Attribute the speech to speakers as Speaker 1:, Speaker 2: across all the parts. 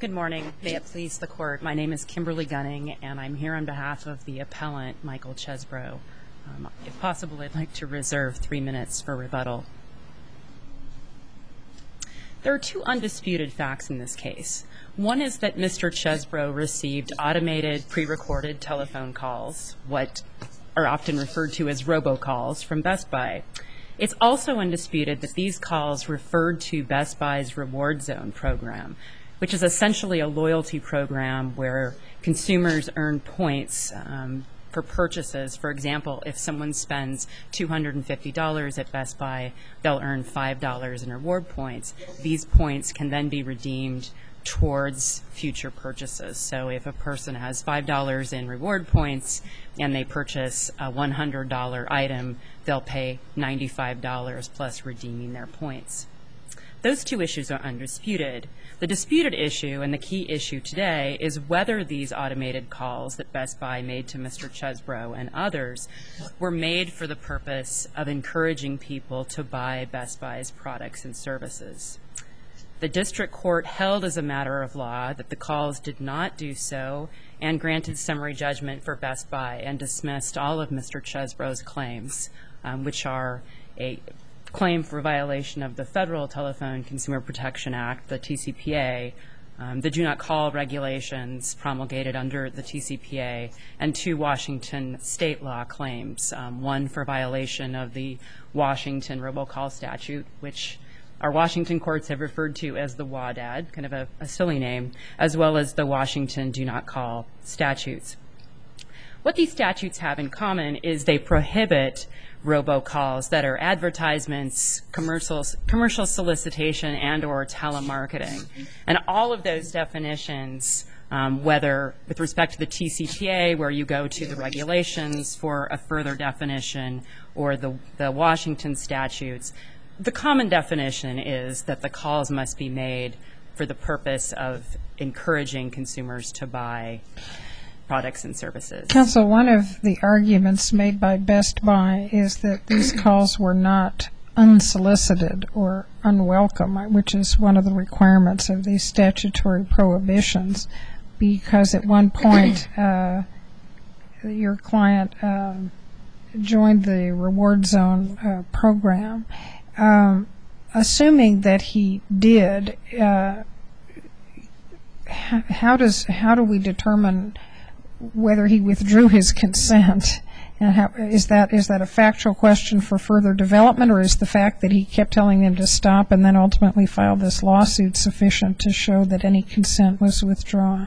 Speaker 1: Good morning. May it please the Court. My name is Kimberly Gunning, and I'm here on behalf of the appellant, Michael Chesbro. If possible, I'd like to reserve 3 minutes for rebuttal. There are two undisputed facts in this case. One is that Mr. Chesbro received automated pre-recorded telephone calls, what are often referred to as robocalls, from Best Buy. It's also undisputed that these calls referred to Best Buy's Reward Zone program, which is essentially a loyalty program where consumers earn points for purchases. For example, if someone spends $250 at Best Buy, they'll earn $5 in reward points. These points can then be redeemed towards future purchases. So if a person has $5 in reward points and they purchase a $100 item, they'll pay $95 plus redeeming their points. Those two issues are undisputed. The disputed issue and the key issue today is whether these automated calls that Best Buy made to Mr. Chesbro and others were made for the purpose of encouraging people to buy Best Buy's products and services. The district court held as a matter of law that the calls did not do so and granted summary judgment for Best Buy and dismissed all of Mr. Chesbro's claims, which are a claim for violation of the Federal Telephone Consumer Protection Act, the TCPA, the do not call regulations promulgated under the TCPA, and two Washington state law claims, one for violation of the Washington robocall statute, which our Washington courts have referred to as the WADAD, kind of a silly name, as well as the Washington do not call statutes. What these statutes have in common is they prohibit robocalls that are advertisements, commercial solicitation, and or telemarketing. And all of those definitions, whether with respect to the TCPA, where you go to the regulations for a further definition, or the Washington statutes, the common definition is that the calls must be made for the purpose of encouraging consumers to buy products and services.
Speaker 2: Counsel, one of the arguments made by Best Buy is that these calls were not unsolicited or unwelcome, which is one of the requirements of these statutory prohibitions, because at one point your client joined the Reward Zone program. Assuming that he did, how do we determine whether he withdrew his consent? And is that a factual question for further development, or is the fact that he kept telling them to stop and then ultimately filed this lawsuit sufficient to show that any consent was withdrawn?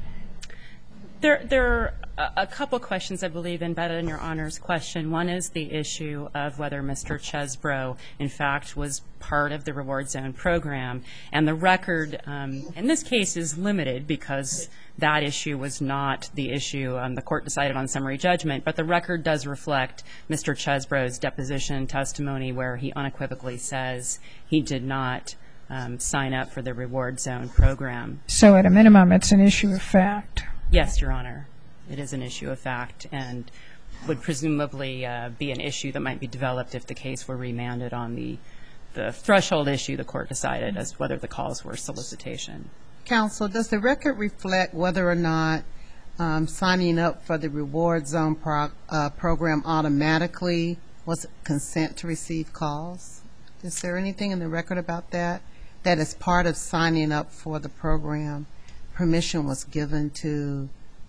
Speaker 1: There are a couple questions, I believe, embedded in Your Honor's question. One is the issue of whether Mr. Chesbro, in fact, was part of the Reward Zone program. And the record in this case is limited because that issue was not the issue the court decided on summary judgment. But the record does reflect Mr. Chesbro's deposition testimony where he unequivocally says he did not sign up for the Reward Zone program.
Speaker 2: So at a minimum, it's an issue of fact.
Speaker 1: Yes, Your Honor. It is an issue of fact and would presumably be an issue that might be developed if the case were remanded on the threshold issue the court decided as whether the calls were solicitation.
Speaker 3: Counsel, does the record reflect whether or not signing up for the Reward Zone program automatically was consent to receive calls? Is there anything in the record about that as part of signing up for the program, permission was given to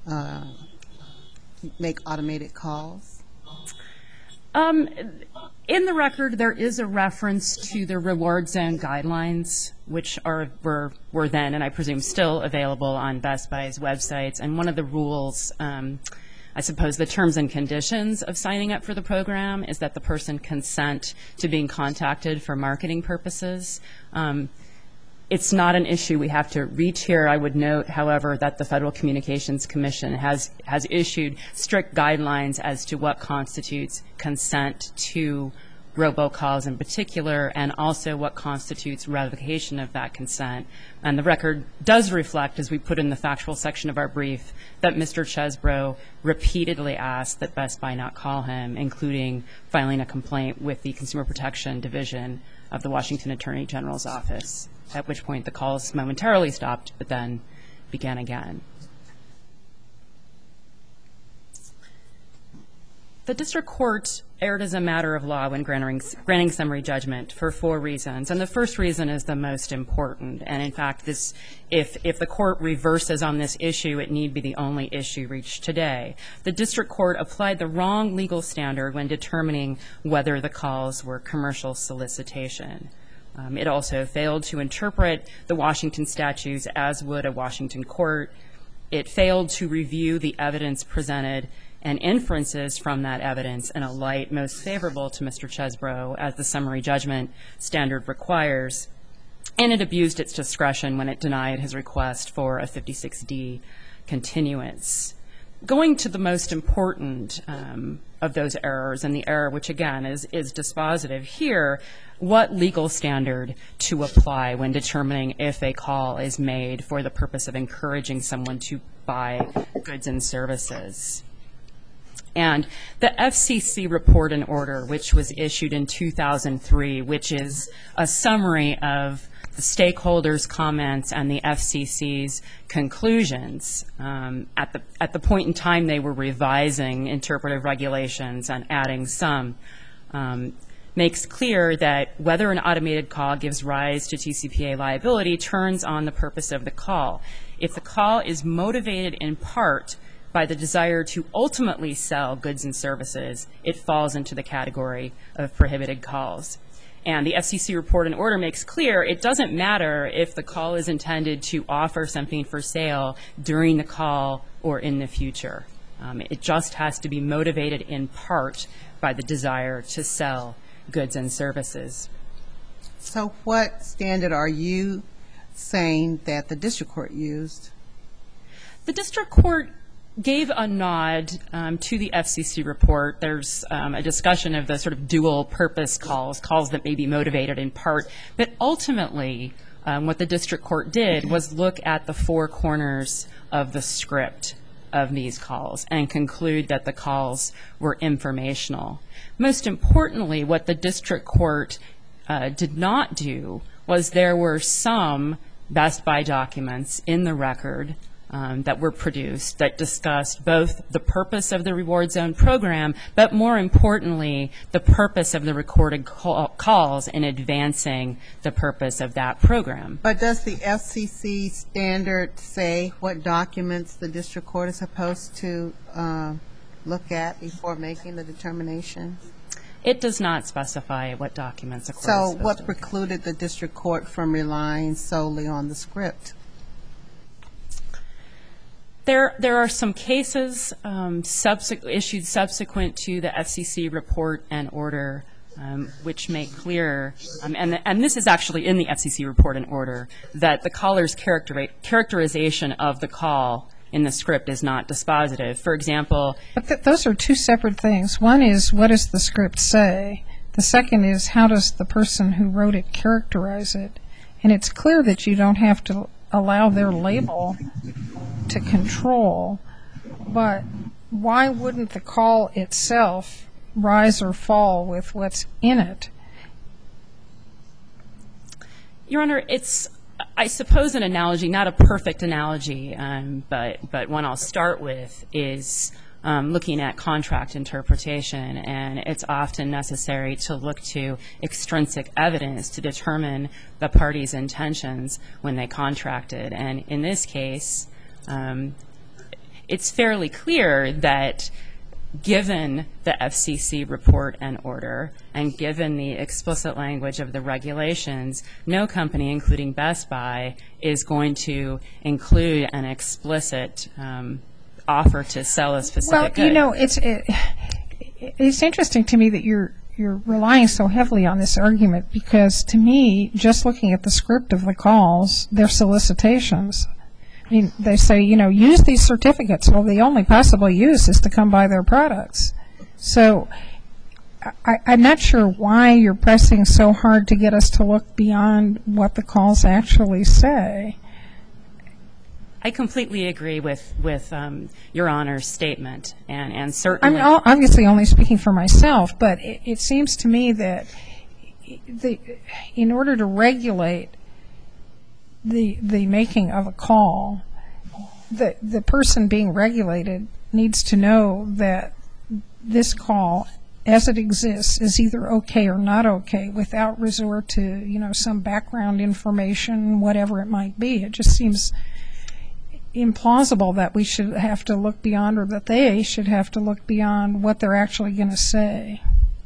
Speaker 3: make automated calls?
Speaker 1: In the record, there is a reference to the Reward Zone guidelines, which were then, and I presume still, available on Best Buy's websites. And one of the rules, I suppose the terms and conditions of signing up for the program is that the person consent to being contacted for marketing purposes. It's not an issue we have to reach here. I would note, however, that the Federal Communications Commission has issued strict guidelines as to what constitutes consent to robocalls in particular, and also what constitutes ratification of that consent. And the record does reflect, as we put in the factual section of our brief, that Mr. Chesbro repeatedly asked that Best Buy not call him, including filing a complaint with the Consumer Protection Division of the Washington Attorney General's office, at which point the calls momentarily stopped, but then begin again. The district court erred as a matter of law when granting summary judgment for 4 reasons, and the first reason is the most important. And in fact, if the court reverses on this issue, it need be the only issue reached today. The district court applied the wrong legal standard when determining whether the calls were commercial solicitation. It also failed to interpret the Washington statutes as would a Washington court. It failed to review the evidence presented and inferences from that evidence in a light most favorable to Mr. Chesbrough, as the summary judgment standard requires. And it abused its discretion when it denied his request for a 56D continuance. Going to the most important of those errors, and the error which again is dispositive here, what legal standard to apply when determining if a call is made for the purpose of encouraging someone to buy goods and services. And the FCC report and order, which was issued in 2003, which is a summary of the stakeholders' comments and the FCC's conclusions at the point in time they were revising interpretive regulations and adding some, makes clear that whether an automated call gives rise to TCPA liability turns on the purpose of the call. If the call is motivated in part by the desire to ultimately sell goods and services, it falls into the category of prohibited calls. And the FCC report and order makes clear it doesn't matter if the call is intended to offer something for sale during the call or in the future. It just has to be motivated in part by the desire to sell goods and services.
Speaker 3: So what standard are you saying that the district court used?
Speaker 1: The district court gave a nod to the FCC report. There's a discussion of the sort of dual purpose calls that may be motivated in part. But ultimately, what the district court did was look at the 4 corners of the script of these calls and conclude that the calls were informational. Most importantly, what the district court did not do was there were some Best Buy documents in the record that were produced that discussed both the purpose of the Reward Zone program, but more importantly, the purpose of the recorded calls in advancing the purpose of that program.
Speaker 3: But does the FCC standard say what documents the district court is supposed to look at before making the determination?
Speaker 1: It does not specify what documents the court is
Speaker 3: So
Speaker 1: supposed
Speaker 3: what
Speaker 1: to
Speaker 3: precluded the district court from relying solely on the script?
Speaker 1: There are some cases issued subsequent to the FCC report and order which make clear, and this is actually in the FCC report and order, that the caller's characterization of the call in the script is not dispositive. For example...
Speaker 2: But those are 2 separate things. One is, what does the script say? The second is, how does the person who wrote it characterize it? And it's clear that you don't have to allow their label to control, but why wouldn't the call itself rise or fall with what's in it?
Speaker 1: Your Honor, it's, I suppose, an analogy, not a perfect analogy, but one I'll start with is looking at contract interpretation, and it's often necessary to look to extrinsic evidence to determine the party's intentions when they contracted. And in this case, it's fairly clear that given the FCC report and order and given the explicit language of the regulations, no company, including Best Buy, is going to include an explicit offer to sell a specific good.
Speaker 2: Well, you know, it's interesting to me that you're relying so heavily on this argument, because to me, just looking at the script of the calls, they're solicitations. I mean, they say, you know, use these certificates. Well, the only possible use is to come buy their products. So I'm not sure why you're pressing so hard to get us to look beyond what the calls actually say.
Speaker 1: I completely agree with Your Honor's statement, and certainly...
Speaker 2: I'm obviously only speaking for myself, but it seems to me that in order to regulate the making of a call, the person being regulated needs to know that this call, as it exists, is either okay or not okay without resort to, some background information, whatever it might be. It just seems implausible that we should have to look beyond, or that they should have to look beyond what they're actually going to say.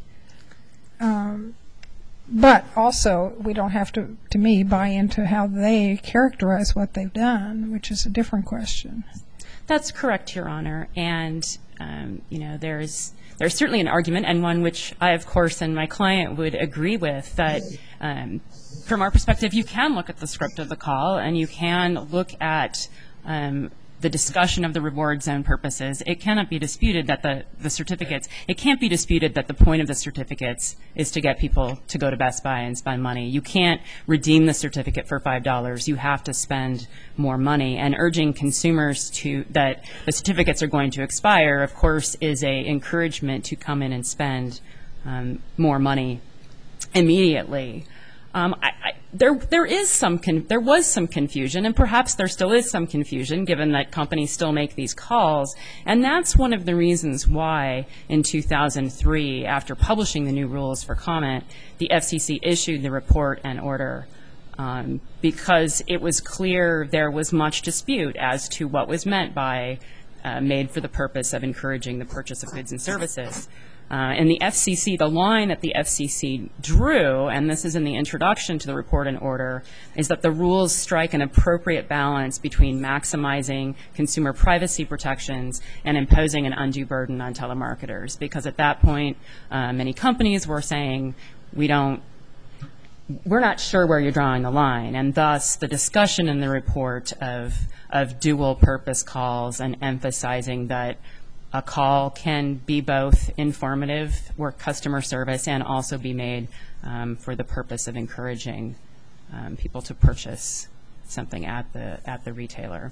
Speaker 2: But also, we don't have to me, buy into how they characterize what they've done, which is a different question.
Speaker 1: That's correct, Your Honor. And, there's certainly an argument, and one which I, of course, and my client would agree with, that from our perspective, you can look at the script of the call, and you can look at the discussion of the reward zone purposes. It cannot be disputed that the certificates, it can't be disputed that the point of the certificates is to get people to go to Best Buy and spend money. You can't redeem the certificate for $5. You have to spend more money. And urging consumers that the certificates are going to expire, of course, is a encouragement to come in and spend more money immediately. There was some confusion, and perhaps there still is some confusion, given that companies still make these calls. And that's one of the reasons why, in 2003, after publishing the new rules for comment, the FCC issued the report and order, because it was clear there was much dispute as to what was meant by made for the purpose of encouraging the purchase of goods and services. And the FCC, the line that the FCC drew, and this is in the introduction to the report and order, is that the rules strike an appropriate balance between maximizing consumer privacy protections and imposing an undue burden on telemarketers. Because at that point, many companies were saying, we're not sure where you're drawing the line. And thus, the discussion in the report of dual purpose calls and emphasizing that a call can be both informative or customer service and also be made for the purpose of encouraging people to purchase something at the retailer.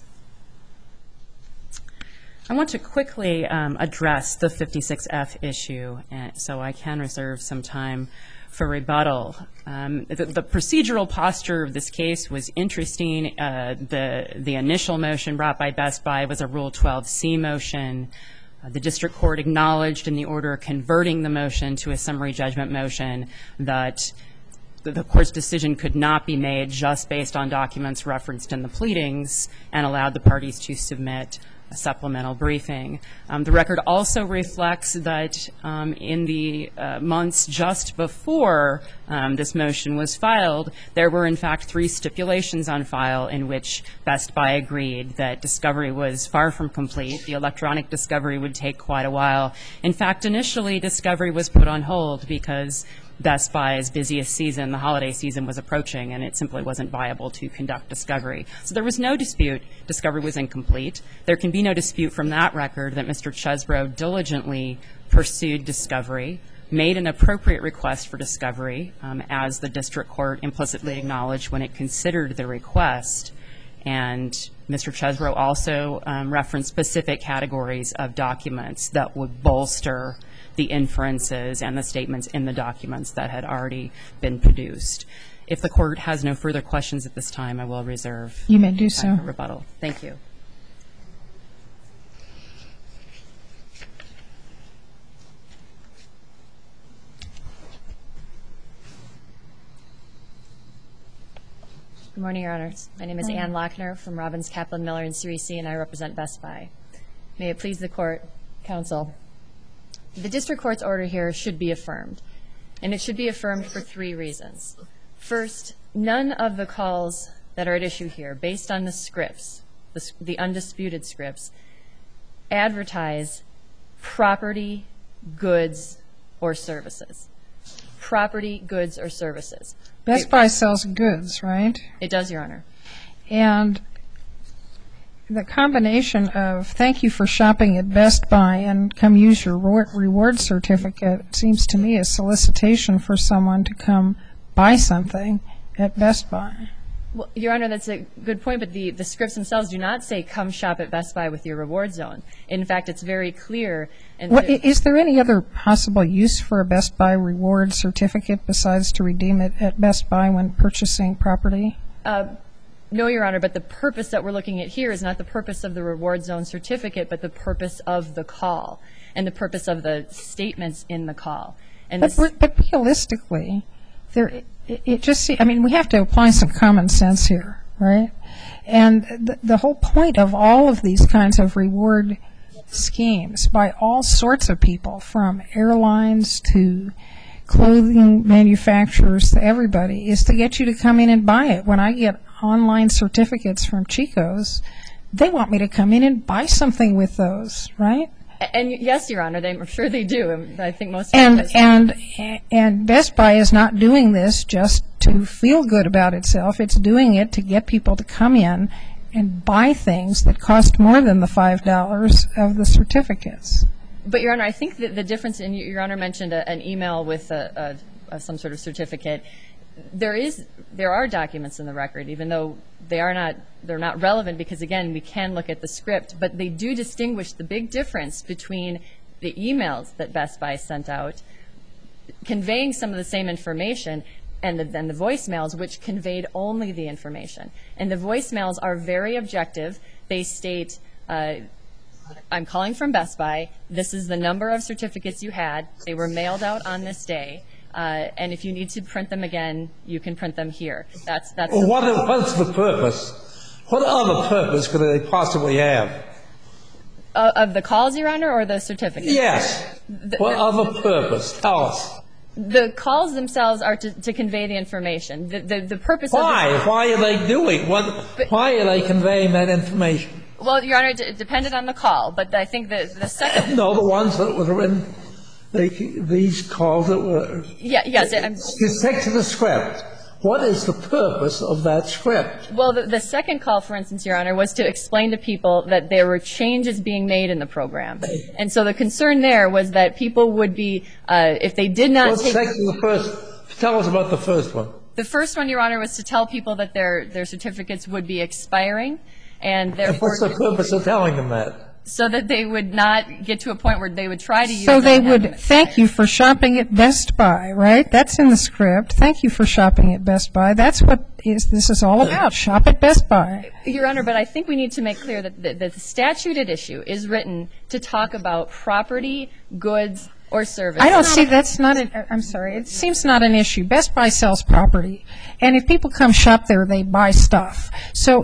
Speaker 1: I want to quickly address the 56F issue, so I can reserve some time for rebuttal. The procedural posture of this case was interesting. The initial motion brought by Best Buy was a Rule 12C motion. The district court acknowledged in the order converting the motion to a summary judgment motion that the court's decision could not be made just based on documents referenced in the pleadings, and allowed the parties to submit a supplemental briefing. The record also reflects that in the months just before this motion was filed, there were in fact 3 stipulations on file in which Best Buy agreed that discovery was far from complete. The electronic discovery would take quite a while. In fact, initially discovery was put on hold because Best Buy's busiest season, the holiday season, was approaching, and it simply wasn't viable to conduct discovery. So there was no dispute. Discovery was incomplete. There can be no dispute from that record that Mr. Chesbrough diligently pursued discovery, made an appropriate request for discovery, as the district court implicitly acknowledged when it considered the request. And Mr. Chesbrough also referenced specific categories of documents that would bolster the inferences and the statements in the documents that had already been produced. If the court has no further questions at this time, I will reserve
Speaker 2: You may do so.
Speaker 1: time for rebuttal. Thank you.
Speaker 4: Good morning, Your Honors. My name is Ann Lochner from Robbins, Kaplan, Miller, and Series C, and I represent Best Buy. May it please the court, counsel. The district court's order here should be affirmed, and it should be affirmed for 3 reasons. First, none of the calls that are at issue here, based on the scripts, the undisputed scripts, advertise property, goods, or services. Property, goods, or services.
Speaker 2: Best Buy sells goods, right?
Speaker 4: It does, Your Honor.
Speaker 2: And the combination of thank you for shopping at Best Buy and come use your reward certificate seems to me a solicitation for someone to come buy something at Best Buy.
Speaker 4: Well, Your Honor, that's a good point, but the scripts themselves do not say come shop at Best Buy with your reward zone. In fact, it's very clear.
Speaker 2: Is there any other possible use for a Best Buy reward certificate besides to redeem it at Best Buy when purchasing property?
Speaker 4: No, Your Honor, but the purpose that we're looking at here is not the purpose of the reward zone certificate, but the purpose of the call and the purpose of the statements in the call. And
Speaker 2: But realistically, we have to apply some common sense here, right? And the whole point of all of these kinds of reward schemes by all sorts of people, from airlines to clothing manufacturers to everybody, is to get you to come in and buy it. When I get online certificates from Chico's, they want me to come in and buy something with those, right?
Speaker 4: And yes, Your Honor, I'm sure they do. I think most
Speaker 2: and Best Buy is not doing this just to feel good about itself. It's doing it to get people to come in and buy things that cost more than the $5 of the certificates.
Speaker 4: But, Your Honor, I think that the difference, and Your Honor mentioned an email with some sort of certificate. There are documents in the record, even though they're not relevant, because again, we can look at the script, but they do distinguish the big difference between the emails that Best Buy sent out, conveying some of the same information, and the voicemails, which conveyed only the information. And the voicemails are very objective. They state, I'm calling from Best Buy. This is the number of certificates you had. They were mailed out on this day. And if you need to print them again, you can print them here. That's
Speaker 5: well, what's the purpose? What other purpose could they possibly have?
Speaker 4: Of the calls, Your Honor, or the certificates?
Speaker 5: Yes. What other purpose? Tell us.
Speaker 4: The calls themselves are to convey the information. The purpose
Speaker 5: Why?
Speaker 4: of
Speaker 5: Why are they doing? Why are they conveying that information?
Speaker 4: Well, Your Honor, it depended on the call, but I think the second...
Speaker 5: No, the ones that were in these calls that were...
Speaker 4: Yes.
Speaker 5: Stick to the script. What is the purpose of that script?
Speaker 4: Well, the second call, for instance, Your Honor, was to explain to people that there were changes being made in the program. And so the concern there was that people would be, if they did not take...
Speaker 5: Tell us about the first one.
Speaker 4: The first one, Your Honor, was to tell people that their certificates would be expiring, and therefore...
Speaker 5: What's the purpose of telling them that?
Speaker 4: So that they would not get to a point where they would try to use...
Speaker 2: So they would thank you for shopping at Best Buy, right? That's in the script. Thank you for shopping at Best Buy. That's what this is all about. Shop at Best Buy.
Speaker 4: Your Honor, but I think we need to make clear that the statute at issue is written to talk about property, goods, or services.
Speaker 2: I don't see that's not I'm sorry. It seems not an issue. Best Buy sells property. And if people come shop there, they buy stuff. So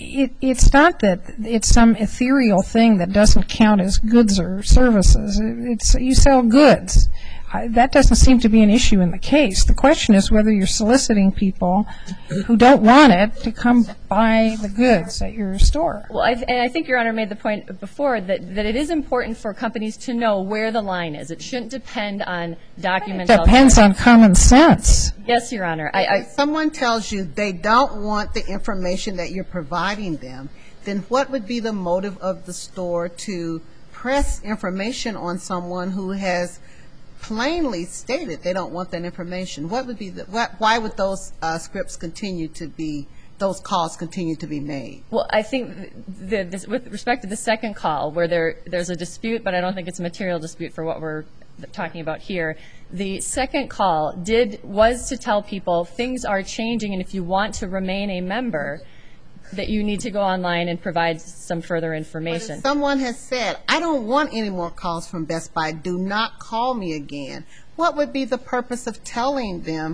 Speaker 2: it's not that it's some ethereal thing that doesn't count as goods or services. You sell goods. That doesn't seem to be an issue in the case. The question is whether you're soliciting people who don't want it to come buy the goods at your store.
Speaker 4: Well, I think Your Honor made the point before that it is important for companies to know where the line is. It shouldn't depend on documents.
Speaker 2: It depends on common sense.
Speaker 4: Yes, Your Honor.
Speaker 3: If someone tells you they don't want the information that you're providing them, then what would be the motive of the store to press information on someone who has plainly stated they don't want that information? What would be why would those scripts continue to be, those calls continue to be made?
Speaker 4: Well, I think with respect to the second call, where there's a dispute, but I don't think it's a material dispute for what we're talking about here. The second call was to tell people things are changing, and if you want to remain a member, that you need to go online and provide some further information.
Speaker 3: But if someone has said, I don't want any more calls from Best Buy, do not call me again, what would be the purpose of telling them,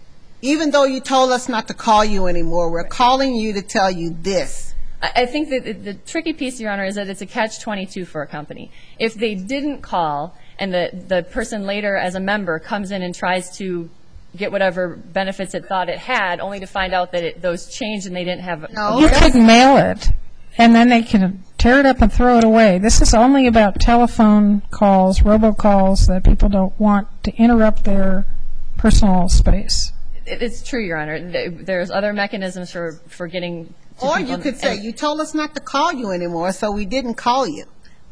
Speaker 3: even though you told us not to call you anymore, we're calling you to tell you this?
Speaker 4: I think that the tricky piece, Your Honor, is that it's a catch-22 for a company. If they didn't call and the person later as a member comes in and tries to get whatever benefits it thought it had, only to find out that those changed and they didn't have...
Speaker 2: No, you could mail it, and then they can tear it up and throw it away. This is only about telephone calls, robocalls that people don't want to interrupt their personal space.
Speaker 4: It's true, Your Honor. There's other mechanisms for getting...
Speaker 3: Or you could say, you told us not to call you anymore, so we didn't call you.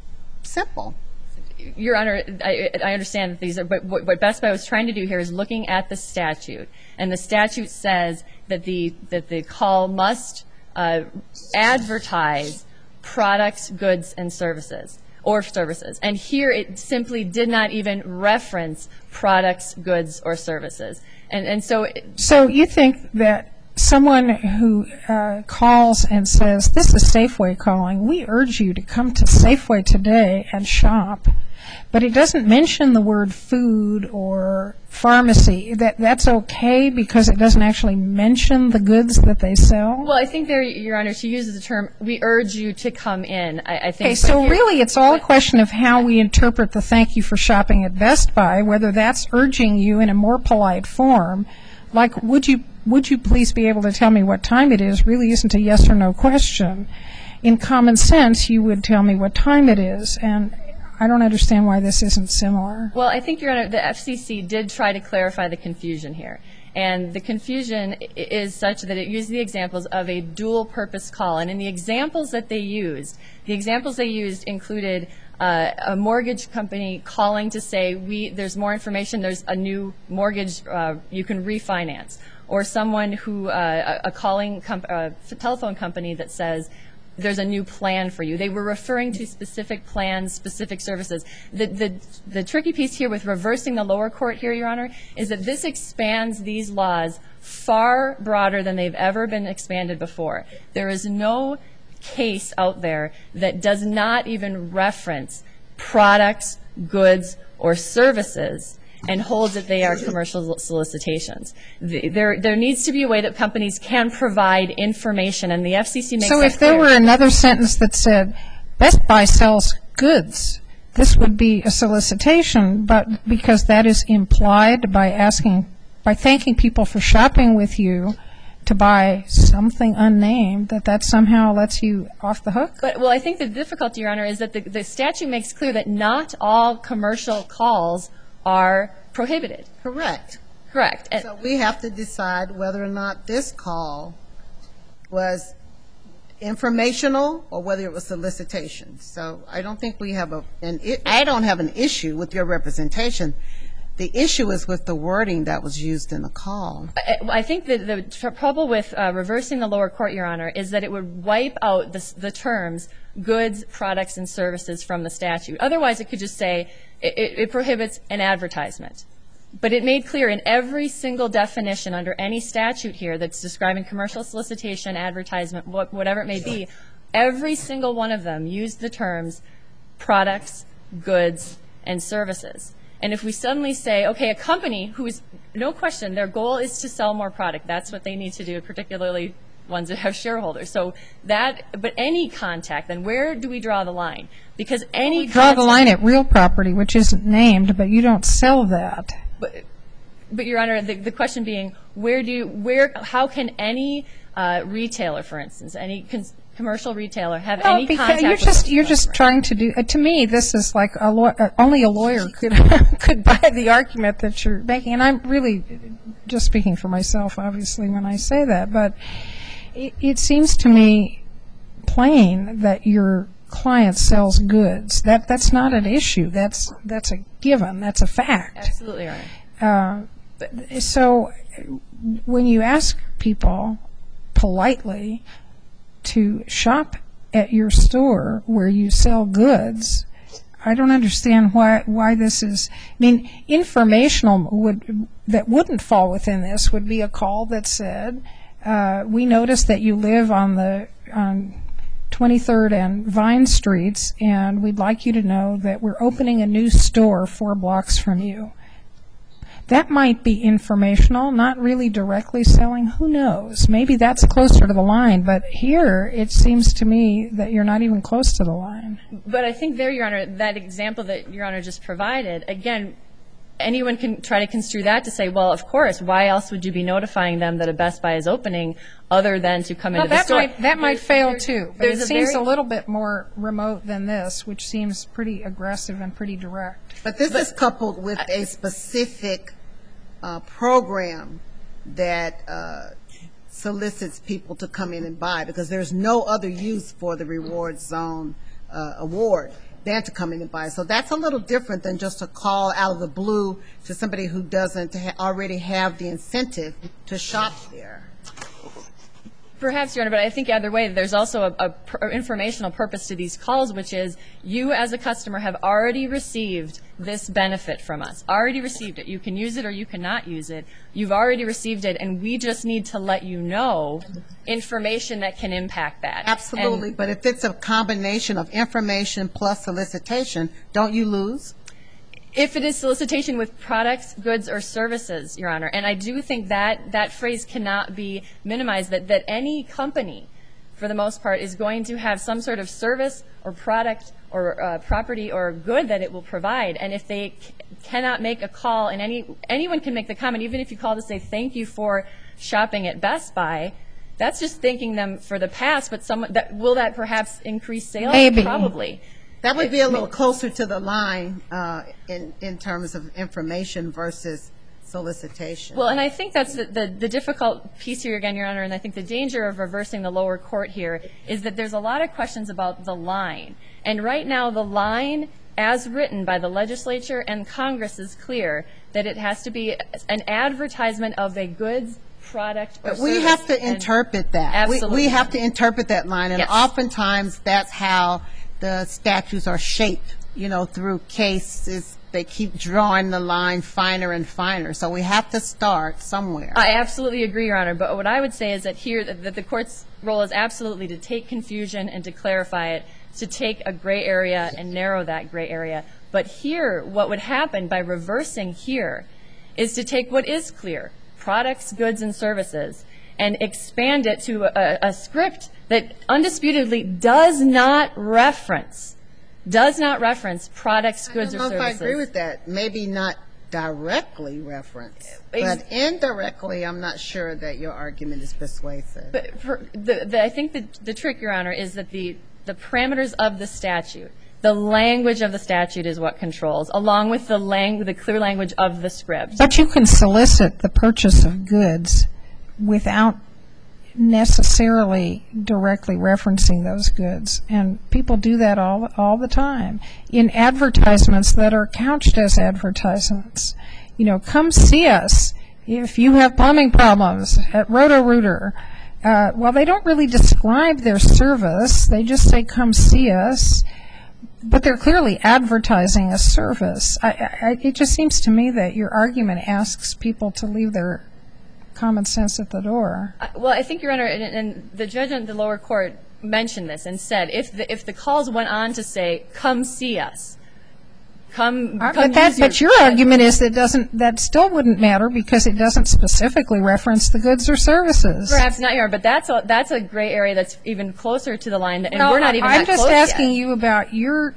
Speaker 3: Simple.
Speaker 4: Your Honor, I understand that these are, but what Best Buy was trying to do here is looking at the statute, and the statute says that the call must advertise products, goods, and services, or services. And here it simply did not even reference products, goods, or services. And so...
Speaker 2: So you think that someone who calls and says, this is Safeway calling, we urge you to come to Safeway today and shop, but it doesn't mention the word food or pharmacy, that's okay because it doesn't actually mention the goods that they sell?
Speaker 4: Well, I think there, Your Honor, she uses the term, we urge you to come in. I think.
Speaker 2: Okay, so really it's all a question of how we interpret the thank you for shopping at Best Buy, whether that's urging you in a more polite form. Like, would you please be able to tell me what time it is really isn't a yes or no question. In common sense, you would tell me what time it is, and I don't understand why this isn't similar.
Speaker 4: Well, I think, Your Honor, the FCC did try to clarify the confusion here. And the confusion is such that it used the examples of a dual-purpose call. And in the examples that they used, included a mortgage company calling to say, there's more information, there's a new mortgage you can refinance. Or someone who, a telephone company that says, there's a new plan for you. They were referring to specific plans, specific services. The tricky piece here with reversing the lower court here, Your Honor, is that this expands these laws far broader than they've ever been expanded before. There is no case out there that does not even reference products, goods, or services and holds that they are commercial solicitations. There needs to be a way that companies can provide information, and the FCC makes that clear. So
Speaker 2: if there were another sentence that said, Best Buy sells goods, this would be a solicitation, but because that is implied by thanking people for shopping with you to buy something unnamed, that somehow lets you off the hook?
Speaker 4: Well, I think the difficulty, Your Honor, is that the statute makes clear that not all commercial calls are prohibited.
Speaker 3: Correct.
Speaker 4: Correct.
Speaker 3: So we have to decide whether or not this call was informational or whether it was solicitation. So I don't think we have I don't have an issue with your representation. The issue is with the wording that was used in the call.
Speaker 4: I think that the trouble with reversing the lower court, Your Honor, is that it would wipe out the terms goods, products, and services from the statute. Otherwise, it could just say it prohibits an advertisement. But it made clear in every single definition under any statute here that's describing commercial solicitation, advertisement, whatever it may be, every single one of them used the terms products, goods, and services. And if we suddenly say, okay, a company who is, no question, their goal is to sell more product. That's what they need to do, particularly ones that have shareholders. So but any contact, then where do we draw the line? Because any
Speaker 2: draw the line at real property, which isn't named, but you don't sell that.
Speaker 4: But Your Honor, the question being, how can any retailer, for instance, any commercial retailer have any contact with
Speaker 2: you're just trying to do, to me, this is like only a lawyer could buy the argument that you're making. And I'm really just speaking for myself, obviously, when I say that. But it seems to me plain that your client sells goods. That's not an issue. That's a given. That's a fact.
Speaker 4: Absolutely, Your Honor.
Speaker 2: So when you ask people politely to shop at your store where you sell goods, I don't understand why this is. I mean, informational that wouldn't fall within this would be a call that said, we noticed that you live on 23rd and Vine Streets, and we'd like you to know that we're opening a new store 4 blocks from you. That might be informational, not really directly selling. Who knows? Maybe that's closer to the line. But here, it seems to me that you're not even close to the line.
Speaker 4: But I think there, Your Honor, that example that Your Honor just provided, again, anyone can try to construe that to say, well, of course, why else would you be notifying them that a Best Buy is opening other than to come into the store?
Speaker 2: That might fail, too. But it seems a little bit more remote than this, which seems pretty aggressive and pretty direct.
Speaker 3: But this is coupled with a specific program that solicits people to come in and buy, because there's no other use for the Reward Zone award than to come in and buy. So that's a little different than just a call out of the blue to somebody who doesn't already have the incentive to shop there.
Speaker 4: Perhaps, Your Honor, but I think either way, there's also a informational purpose to these calls, which is you as a customer have already received this benefit from us, already received it. You can use it or you cannot use it. You've already received it, and we just need to let you know information that can impact that.
Speaker 3: Absolutely, but if it's a combination of information plus solicitation, don't you lose?
Speaker 4: If it is solicitation with products, goods, or services, Your Honor, and I do think that that phrase cannot be minimized, that any company, for the most part, is going to have some sort of service or product or property or good that it will provide. And if they cannot make a call, and anyone can make the comment, even if you call to say thank you for shopping at Best Buy, that's just thanking them for the past, but will that perhaps increase sales?
Speaker 2: Maybe.
Speaker 4: Probably.
Speaker 3: That would be a little closer to the line in terms of information versus solicitation.
Speaker 4: Well, and I think that's the difficult piece here again, Your Honor, and I think the danger of reversing the lower court here is that there's a lot of questions about the line. And right now the line as written by the legislature and Congress is clear that it has to be an advertisement of a goods, product, or
Speaker 3: but
Speaker 4: service.
Speaker 3: we have to interpret that.
Speaker 4: Absolutely.
Speaker 3: We have to interpret that line, and
Speaker 4: Yes.
Speaker 3: oftentimes that's how the statutes are shaped, through cases. They keep drawing the line finer and finer. So we have to start somewhere.
Speaker 4: I absolutely agree, Your Honor. But what I would say is that here, that the court's role is absolutely to take confusion and to clarify it, to take a gray area and narrow that gray area. But here, what would happen by reversing here is to take what is clear, products, goods, and services, and expand it to a script that undisputedly does not reference products, goods, or services.
Speaker 3: I don't know if I agree with that. Maybe not directly reference, but indirectly, I'm not sure that your argument is persuasive.
Speaker 4: But I think the trick, Your Honor, is that the parameters of the statute, the language of the statute is what controls, along with the clear language of the script.
Speaker 2: But you can solicit the purchase of goods without necessarily directly referencing those goods. And people do that all the time in advertisements that are couched as advertisements. Come see us if you have plumbing problems at Roto-Rooter. Well, they don't really describe their service. They just say, come see us. But they're clearly advertising a service. It just seems to me that your argument asks people to leave their common sense at the door.
Speaker 4: Well, I think, Your Honor, and the judge in the lower court mentioned this and said if the calls went on to say, come see us,
Speaker 2: but your argument is that still wouldn't matter because it doesn't specifically reference the goods or services.
Speaker 4: Perhaps not, Your Honor, but that's a gray area that's even closer to the line, and we're not even that close
Speaker 2: I'm just asking
Speaker 4: yet.
Speaker 2: you about your,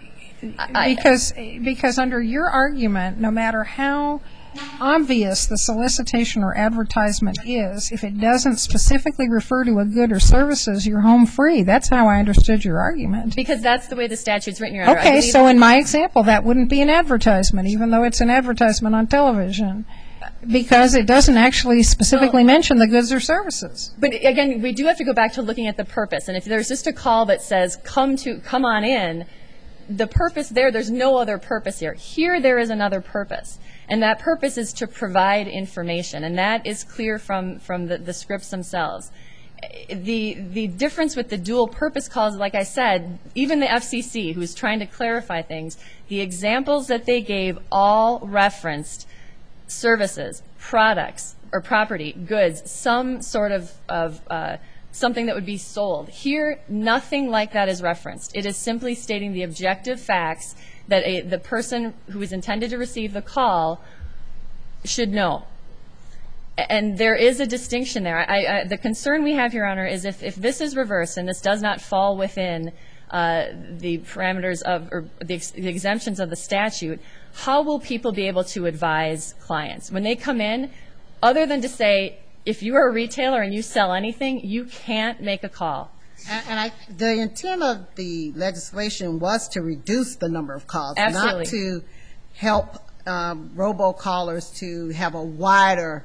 Speaker 2: because under your argument, no matter how obvious the solicitation or advertisement is, if it doesn't specifically refer to a good or services, you're home free. That's how I understood your argument.
Speaker 4: Because that's the way the statute's written, Your Honor.
Speaker 2: Okay, so in my example, that wouldn't be an advertisement, even though it's an advertisement on television, because it doesn't actually specifically mention the goods or services.
Speaker 4: But again, we do have to go back to looking at the purpose. And if there's just a call that says, come on in, the purpose there's no other purpose here. Here there is another purpose. And that purpose is to provide information, and that is clear from the scripts themselves. The difference with the dual purpose calls, like I said, even the FCC, who's trying to clarify things, the examples that they gave all referenced services, products, or property, goods, some sort of something that would be sold. Here, nothing like that is referenced. It is simply stating the objective facts that the person who is intended to receive the call should know. And there is a distinction there. The concern we have, Your Honor, is if this is reversed and this does not fall within the parameters of or the exemptions of the statute, how will people be able to advise clients? When they come in, other than to say, if you are a retailer and you sell anything, you can't make a call.
Speaker 3: And the intent of the legislation was to reduce the number of calls,
Speaker 4: Absolutely.
Speaker 3: not to help robocallers to have a wider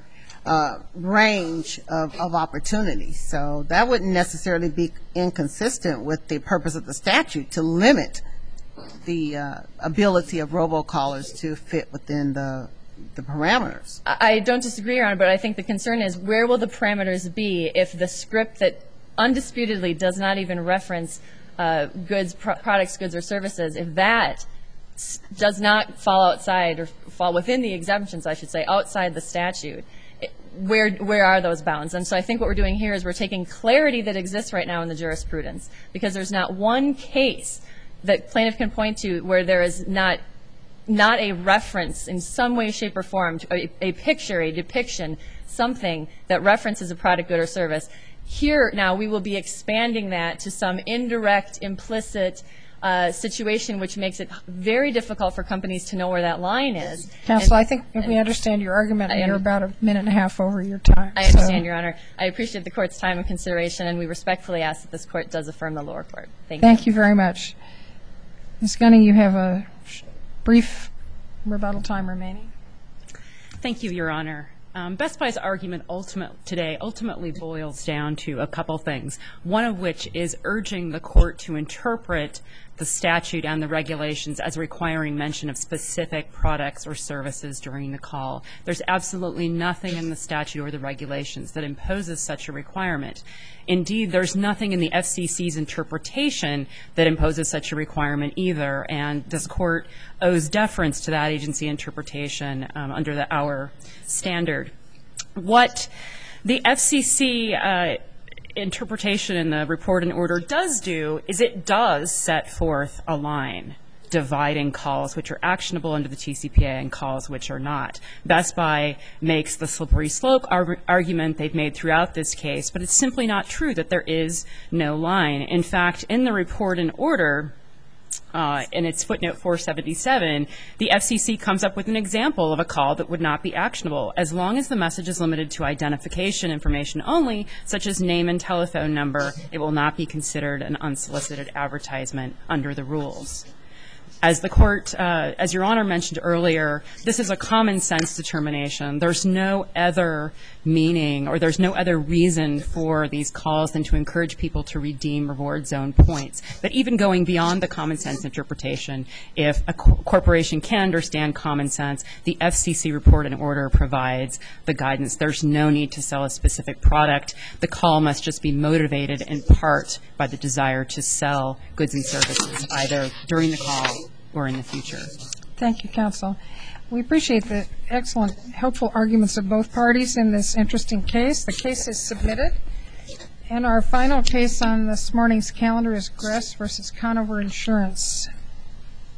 Speaker 3: range of opportunities. So that wouldn't necessarily be inconsistent with the purpose of the statute to limit the ability of robocallers to fit within the parameters.
Speaker 4: I don't disagree, Your Honor, but I think the concern is where will the parameters be if the script that undisputedly does not even reference products, goods, or services, if that does not fall outside or fall within the exemptions, I should say, outside the statute, where are those bounds? And so I think what we're doing here is we're taking clarity that exists right now in the jurisprudence, because there's not one case that plaintiff can point to where there is not a reference in some way, shape, or form to a picture, a depiction, something that references a product, good, or service. Here now we will be expanding that to some indirect, implicit situation, which makes it very difficult for companies to know where that line is.
Speaker 2: Counsel, I think if we understand your argument, you're about a minute and a half over your time.
Speaker 4: I understand, Your Honor. I appreciate the Court's time and consideration, and we respectfully ask that this Court does affirm the lower court. Thank you.
Speaker 2: Thank you very much. Ms. Gunning, you have a brief rebuttal time remaining.
Speaker 1: Thank you, Your Honor. Best Buy's argument today ultimately boils down to a couple things, one of which is urging the Court to interpret the statute and the regulations as requiring mention of specific products or services during the call. There's absolutely nothing in the statute or the regulations that imposes such a requirement. Indeed, there's nothing in the FCC's interpretation that imposes such a requirement either, and this Court owes deference to that agency interpretation under our standard. What the FCC interpretation in the report and order does do is it does set forth a line dividing calls which are actionable under the TCPA and calls which are not. Best Buy makes the slippery slope argument they've made throughout this case, but it's simply not true that there is no line. In fact, in the report and order, in its footnote 477, the FCC comes up with an example of a call that would not be actionable as long as the message is limited to identification information only, such as name and telephone number. It will not be considered an unsolicited advertisement under the rules. As the Court, as Your Honor mentioned earlier, this is a common sense determination. There's no other meaning or there's no other reason for these calls than to encourage people to redeem reward zone points. But even going beyond the common sense interpretation, if a corporation can understand common sense, the FCC report and order provides the guidance. There's no need to sell a specific product. The call must just be motivated in part by the desire to sell goods and services, either during the call or in the future.
Speaker 2: Thank you, counsel. We appreciate the excellent, helpful arguments of both parties in this interesting case. The case is submitted. And our final case on this morning's calendar is Gress v. Conover Insurance.